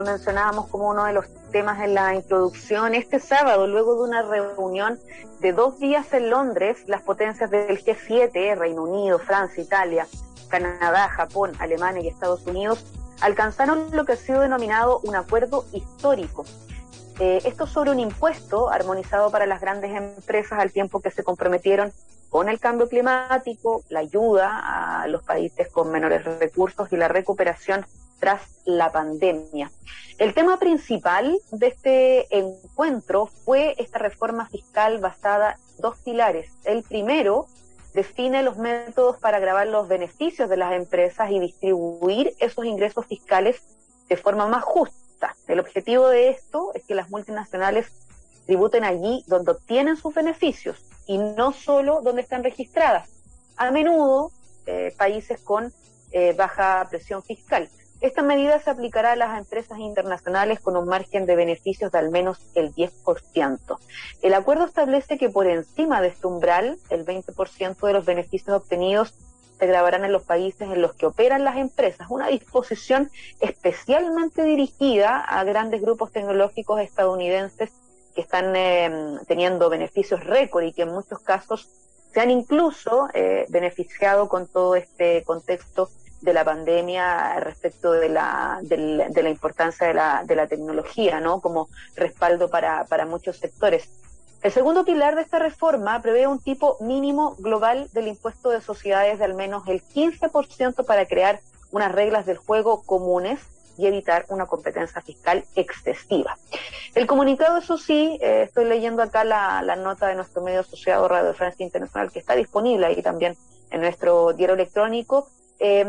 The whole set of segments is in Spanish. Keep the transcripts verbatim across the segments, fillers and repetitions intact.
mencionábamos como uno de los temas en la introducción, este sábado, luego de una reunión de dos días en Londres, las potencias del G siete, Reino Unido, Francia, Italia, Canadá, Japón, Alemania y Estados Unidos, alcanzaron lo que ha sido denominado un acuerdo histórico. Eh, esto sobre un impuesto armonizado para las grandes empresas al tiempo que se comprometieron con el cambio climático, la ayuda a los países con menores recursos y la recuperación tras la pandemia. El tema principal de este encuentro fue esta reforma fiscal basada en dos pilares. El primero define los métodos para gravar los beneficios de las empresas y distribuir esos ingresos fiscales de forma más justa. El objetivo de esto es que las multinacionales tributen allí donde obtienen sus beneficios y no solo donde están registradas. A menudo, eh, países con eh, baja presión fiscal. Esta medida se aplicará a las empresas internacionales con un margen de beneficios de al menos el diez por ciento. El acuerdo establece que por encima de este umbral, el veinte por ciento de los beneficios obtenidos se gravarán en los países en los que operan las empresas, una disposición especialmente dirigida a grandes grupos tecnológicos estadounidenses que están eh, teniendo beneficios récord y que en muchos casos se han incluso eh, beneficiado con todo este contexto de la pandemia respecto de la, de la, de la importancia de la, de la tecnología, ¿no? Como respaldo para, para muchos sectores. El segundo pilar de esta reforma prevé un tipo mínimo global del impuesto de sociedades de al menos el quince por ciento para crear unas reglas del juego comunes y evitar una competencia fiscal excesiva. El comunicado, eso sí, eh, estoy leyendo acá la, la nota de nuestro medio asociado Radio Francia Internacional, que está disponible ahí también en nuestro diario electrónico. Eh,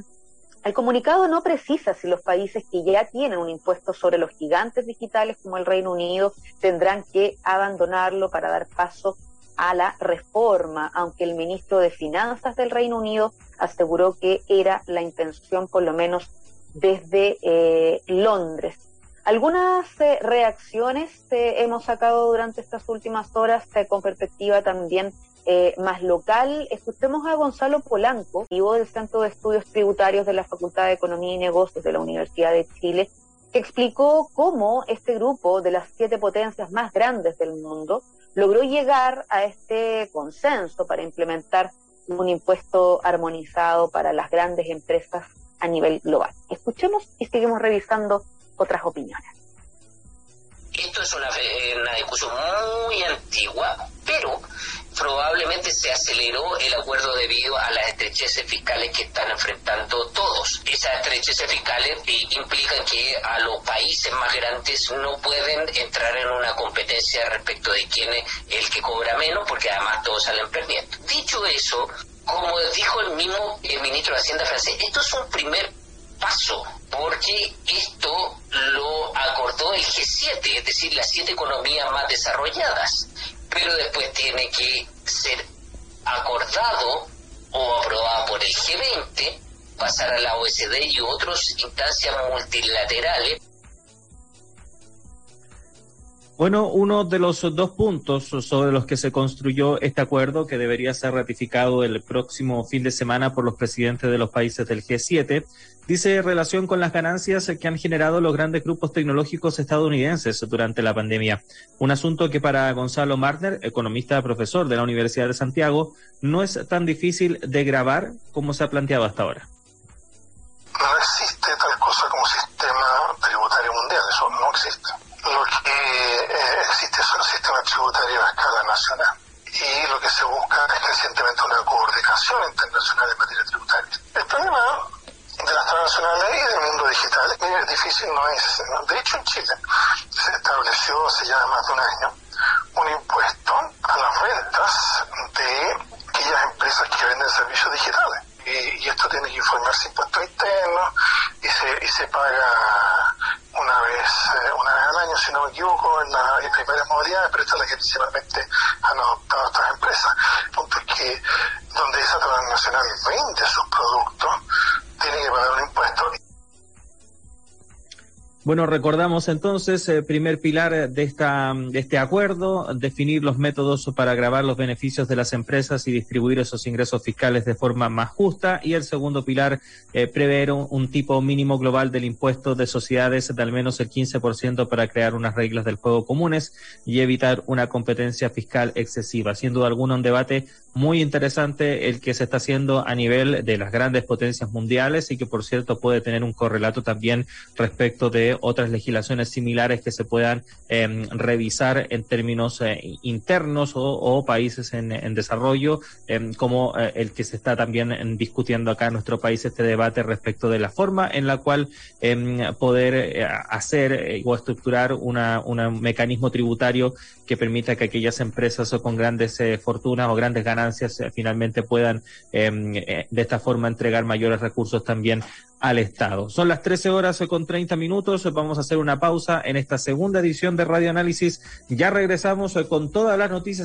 el comunicado no precisa si los países que ya tienen un impuesto sobre los gigantes digitales como el Reino Unido tendrán que abandonarlo para dar paso a la reforma, aunque el ministro de Finanzas del Reino Unido aseguró que era la intención, por lo menos desde eh, Londres. Algunas eh, reacciones eh, hemos sacado durante estas últimas horas eh, con perspectiva también Eh, más local. Escuchemos a Gonzalo Polanco, vivo del Centro de Estudios Tributarios de la Facultad de Economía y Negocios de la Universidad de Chile, que explicó cómo este grupo de las siete potencias más grandes del mundo logró llegar a este consenso para implementar un impuesto armonizado para las grandes empresas a nivel global. Escuchemos y seguimos revisando otras opiniones. Esto es una, una discusión muy antigua, pero probablemente se aceleró el acuerdo debido a las estrecheces fiscales que están enfrentando todos. Esas estrecheces fiscales implican que a los países más grandes no pueden entrar en una competencia respecto de quién es el que cobra menos, porque además todos salen perdiendo. Dicho eso, como dijo el mismo el ministro de Hacienda francés, esto es un primer paso, porque esto lo acordó el G siete, es decir, las siete economías más desarrolladas, pero después tiene que ser acordado o aprobado por el G veinte, pasar a la O E C D y otras instancias multilaterales. Bueno, uno de los dos puntos sobre los que se construyó este acuerdo, que debería ser ratificado el próximo fin de semana por los presidentes de los países del G siete, dice relación con las ganancias que han generado los grandes grupos tecnológicos estadounidenses durante la pandemia. Un asunto que para Gonzalo Martner, economista profesor de la Universidad de Santiago, no es tan difícil de grabar como se ha planteado hasta ahora. No existe tal cosa como sistema tributario mundial, eso no existe. Lo que eh, existe son sistemas tributarios a escala nacional y lo que se busca es crecientemente una coordinación internacional en materia tributaria. El problema de las transnacionales y del mundo digital es difícil, no es. ¿no? De hecho, en Chile se estableció hace ya más de un año un impuesto a las ventas de aquellas empresas que venden servicios digitales. Y, y esto tiene que informarse impuestos internos y se, y se paga una vez eh, una vez al año, si no me equivoco, en la en primera modalidad, pero esta es la que principalmente han adoptado estas empresas. El punto es que donde esa transnacional vende sus productos, tiene que pagar un impuesto. Bueno, recordamos entonces, el eh, primer pilar de esta de este acuerdo, definir los métodos para gravar los beneficios de las empresas y distribuir esos ingresos fiscales de forma más justa. Y el segundo pilar, eh, prever un, un tipo mínimo global del impuesto de sociedades de al menos el quince por ciento para crear unas reglas del juego comunes y evitar una competencia fiscal excesiva. Sin duda alguna, un debate muy interesante el que se está haciendo a nivel de las grandes potencias mundiales y que, por cierto, puede tener un correlato también respecto de otras legislaciones similares que se puedan eh, revisar en términos eh, internos o, o países en, en desarrollo, eh, como eh, el que se está también eh, discutiendo acá en nuestro país, este debate respecto de la forma en la cual eh, poder eh, hacer eh, o estructurar una, una, un mecanismo tributario que permita que aquellas empresas o con grandes eh, fortunas o grandes ganancias eh, finalmente puedan eh, eh, de esta forma entregar mayores recursos también al Estado. Son las trece horas con treinta minutos, vamos a hacer una pausa en esta segunda edición de Radio Análisis. Ya regresamos con todas las noticias